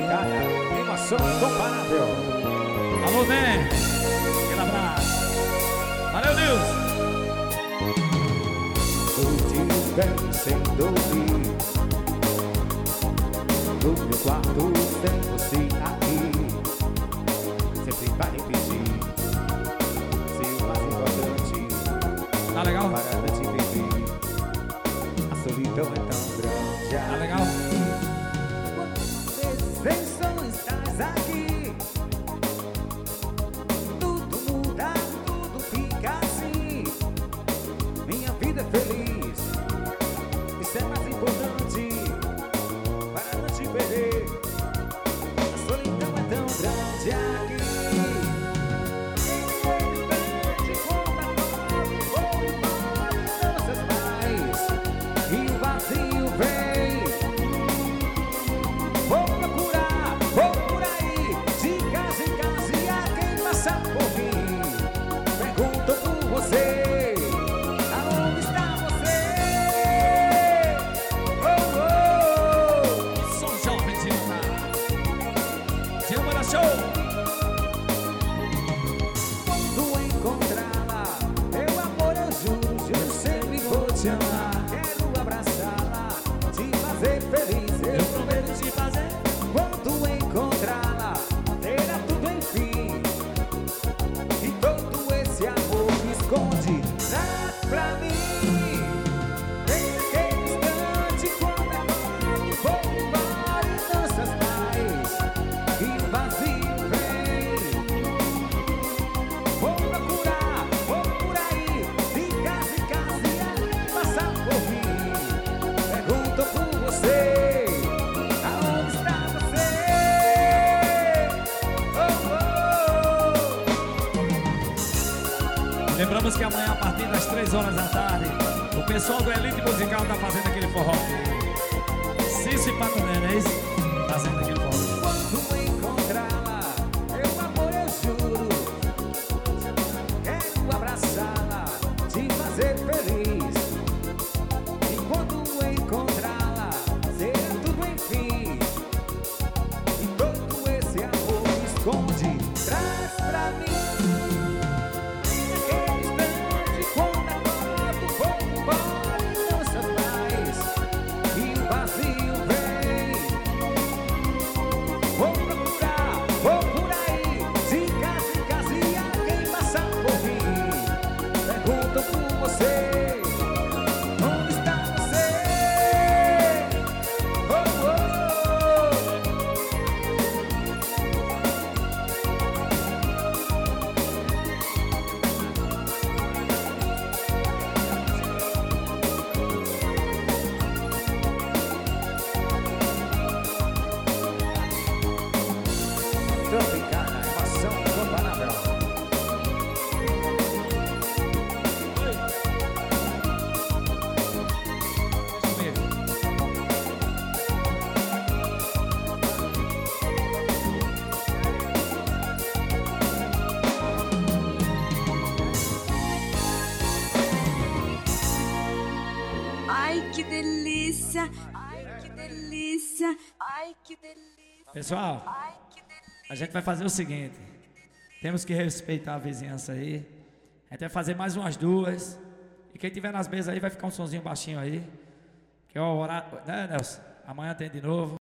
Tropicália, emoção incomparável. Alô, Né? Aquele abraço. Valeu, Nilson. Se tiver sem dormir no meu quarto sem você aqui, sempre vai repetir. Se o mais importante Tá legal? para não te viver, a solidão é tão grande. Tá legal? Quantas vezes não estás aqui, tudo muda, tudo fica assim. Minha vida é feliz, isso é mais importante para não te perder. A solidão é tão grande aqui. E o vazio vem. Vou procurar, vou por aí, de casa em casa, e a quem passar por mim pergunto por você, aonde está você? Oh, Som jovem Dilma da show. quando encontrá-la, meu amor, eu juro sempre vou te amar. Quero abraçá-la, te fazer feliz, eu prometo te fazer. Quando encontrá-la, terá tudo enfim, e todo esse amor que esconde, traz pra mim. Vem naquele instante, quando é tarde, vou embora e danças mais, e o vazio vem. Vou procurar, vou por aí, de casa em casa, e alguém passar por mim pergunto por você, aonde está você? Lembramos que amanhã, a partir das 3 horas da tarde, o pessoal do Elite Musical tá fazendo aquele forró. Cício e Patoné, não é isso? Fazendo aquele forró. Quando encontrá-la, meu amor, eu juro, quero abraçá-la, te fazer feliz. E quando encontrá-la, será tudo enfim, e todo esse amor que esconde, traz pra mim. Naquele instante, quando acordo, vou embora e danças mais, e o vazio vem. Vou procurar, vou por aí, de casa em casa, e alguém passar por mim pergunto por você, onde está você? Oh, oh. Tropicália, emoção incomparável. Comigo. Ai, que delícia! Ai, que delícia! Ai, que delícia! Pessoal, Ai, que delícia! a gente vai fazer o seguinte. Temos que respeitar a vizinhança aí. A gente vai fazer mais umas duas. E quem tiver nas mesas aí vai ficar um sonzinho baixinho aí. Que é o horário, né, Nelson? Amanhã tem de novo.